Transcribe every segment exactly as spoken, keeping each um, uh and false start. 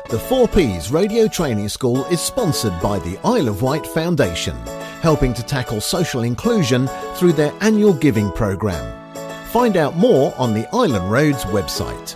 The four Ps Radio Training School is sponsored by the Isle of Wight Foundation, helping to tackle social inclusion through their annual giving programme. Find out more on the Island Roads website.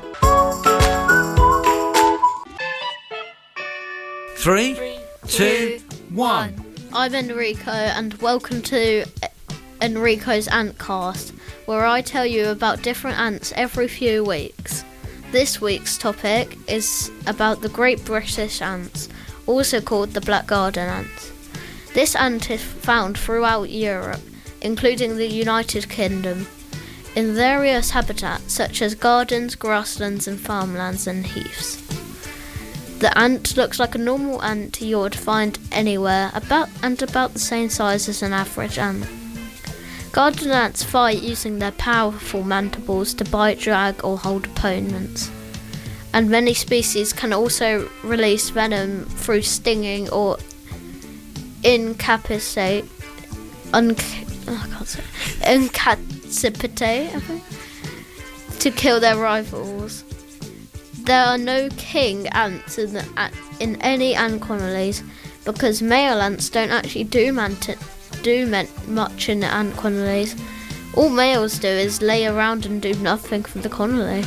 Three, two, one. I'm Enrico and welcome to Enrico's Antcast, where I tell you about different ants every few weeks. This week's topic is about the Great British ants, also called the black garden ants. This ant is found throughout Europe, including the United Kingdom, in various habitats such as gardens, grasslands and farmlands and heaths. The ant looks like a normal ant you would find anywhere, about and about the same size as an average ant. Garden ants fight using their powerful mandibles to bite, drag or hold opponents. And many species can also release venom through stinging or incapacitate, unca- oh, I can't say, incapacitate, I think, to kill their rivals. There are no king ants in, the, in any ant colonies because male ants don't actually do manti- do much in the ant colonies. All males do is lay around and do nothing for the colony.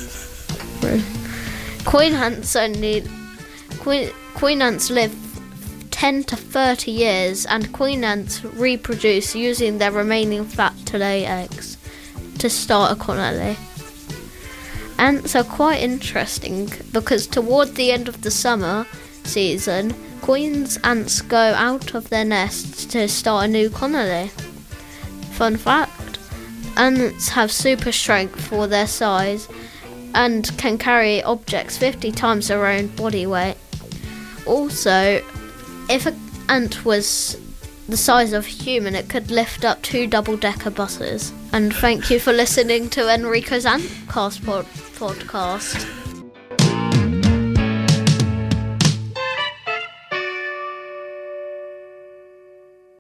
Queen ants only queen, queen ants live ten to thirty years, and queen ants reproduce using their remaining fat to lay eggs to start a colony. Ants are quite interesting because toward the end of the summer season, queen ants go out of their nests to start a new colony. Fun fact, ants have super strength for their size and can carry objects fifty times their own body weight. Also, if an ant was the size of a human, it could lift up two double-decker buses. And thank you for listening to Enrico's Antcast pod- podcast.